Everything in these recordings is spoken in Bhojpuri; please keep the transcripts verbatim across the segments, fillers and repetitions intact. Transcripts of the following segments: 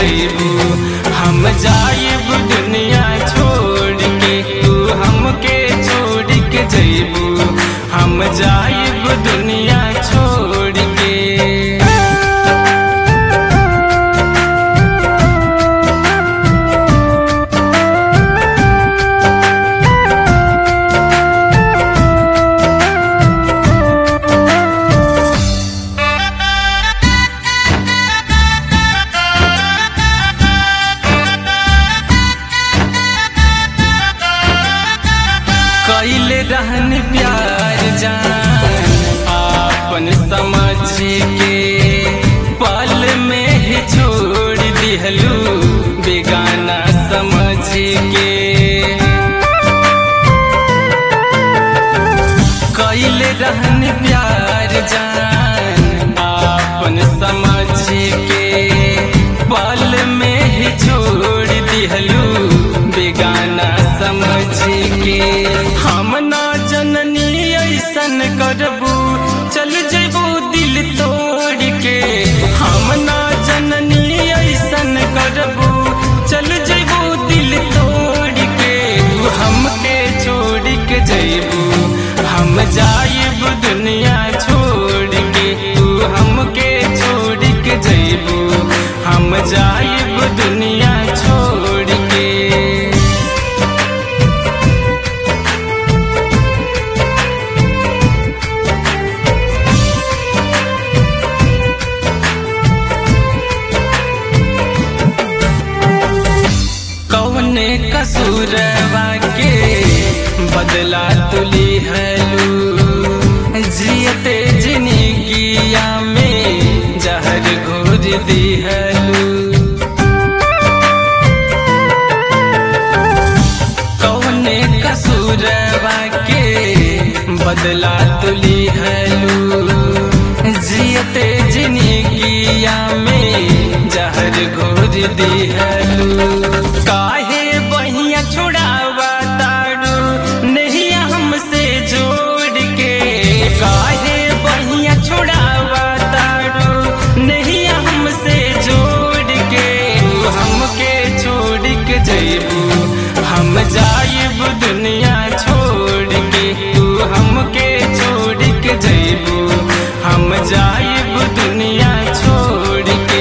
जइबू, हम जाइब दुनिया छोड़ के, तू हमके छोड़ के जइबू, हम जाइब दुनिया छोड़ के। कैले रहन प्यार जान आपन समझ के, पल में ही छोड़ दिहलू बेगाना समझ के। कैले रहन प्यार जान आपन समझ के, पल में ही छोड़ दिहलू बेगाना समझ के। हम ना जननी ऐसन करबू, चल जइबू दिल तोड़ के, हम ना जननी ऐसन करबू, चल जइबू दिल तोड़ के। तू हमके छोड़ के जइबू, हम जाइब दुनिया छोड़ के, तू हमके छोड़ के जइबू, हम जाइब दुनिया छोड़ के। कौने कसूरवा के बदला तुली हलू, जियते जिंदगिया में जहर घोर दिहलू। कौने कसूरवा के बदला तुली हलू, जियते जिंदगिया में जहर घोर दिहलू। काहे बहिया छुड़ावा तारू नहिया हमसे जोड़ के, काहे बहिया छुड़ावा तारू नहिया हमसे जोड़ के। तू हमके छोड़ के जइबू, हम जाइब दुनिया छोड़ के, तू हमके छोड़ के जइबू, हम जाइब दुनिया छोड़ के।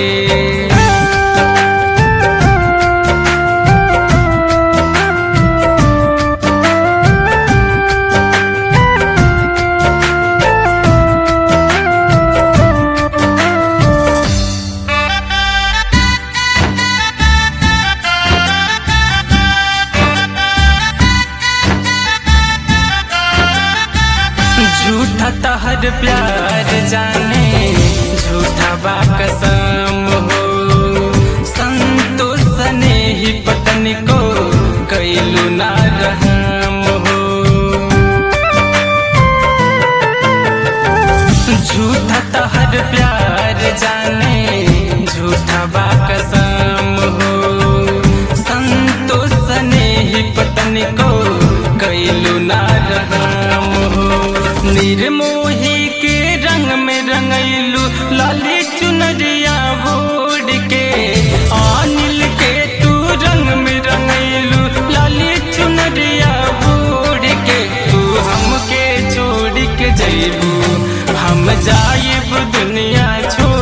झूठा तहर प्यार जाने, झूठा बा कसम हो, संतोष ने ही पत्नी को कैलू ना रहम हो। झूठा तहर प्यार जाने, झूठा बा कसम हो, संतोष ने ही पत्नी को कैलू ना रहम हो। निर्मोही के रंग में रंगैलू लाली चुनरिया बोड़ के, अनिल के तू रंग में रंगैलू लाली चुनरिया बोड़ के। तू हमके छोड़ के जइबू, हम जाइब दुनिया छोड़